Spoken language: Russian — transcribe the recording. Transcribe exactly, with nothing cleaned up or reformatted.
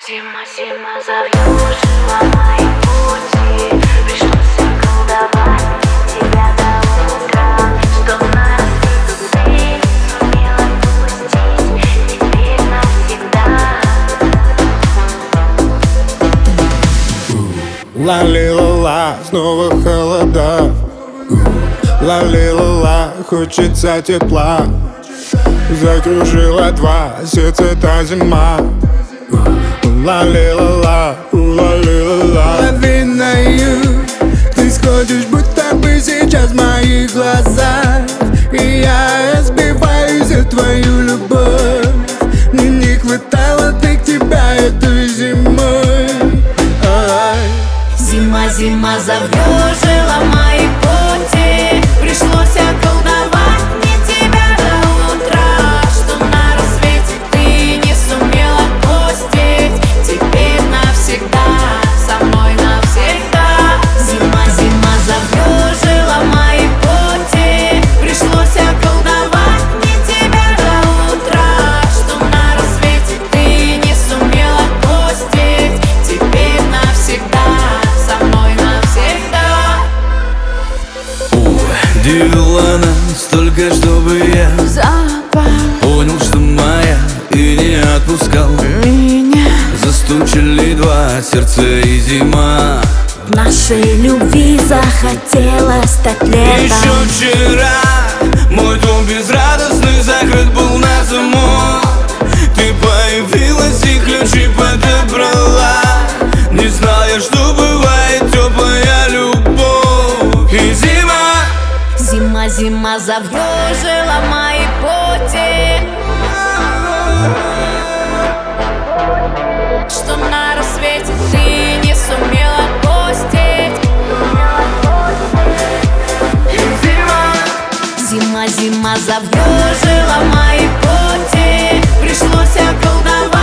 Зима, зима завьюжила мои пути. Пришлось околдовать тебя до утра. Что на рассвете ты не сумела отпустить, теперь навсегда. Ла-ли-ла-ла, снова холода. Ла-ли-ла-ла, хочется тепла. Закружила два сердца та зима. Ла-ли-ла-ла, ла-ли-ла-ла. Лови на юг, ты сходишь, будто бы сейчас в моих глазах. И я разбиваюсь за твою любовь. Мне не хватало так тебя этой зимой. Ай. Зима, зима завьюжила мои пути. Пришлось околдовать мне тебя до утра. Что на рассвете ты не сумела отпустить, теперь навсегда, со мной навсегда. Зима, зима завьюжила мои пути. Пришлось околдовать мне тебя до утра. Что на рассвете ты не сумела отпустить, теперь навсегда, со мной навсегда. Удивила настолько, чтобы я Запах понял, что моя, и не отпускал меня. Застучали два сердца и зима. В нашей любви захотелось стать летом. Еще вчера мой дом безрадостный закрыт был на замок. Ты появилась и ключи подобрала, не зная, что бывает теплая любовь. И зима, Зима, зима завьюжила мои пути. Что на рассвете ты не сумела отпустить. Зима, зима завьюжила мои пути. Пришлось околдовать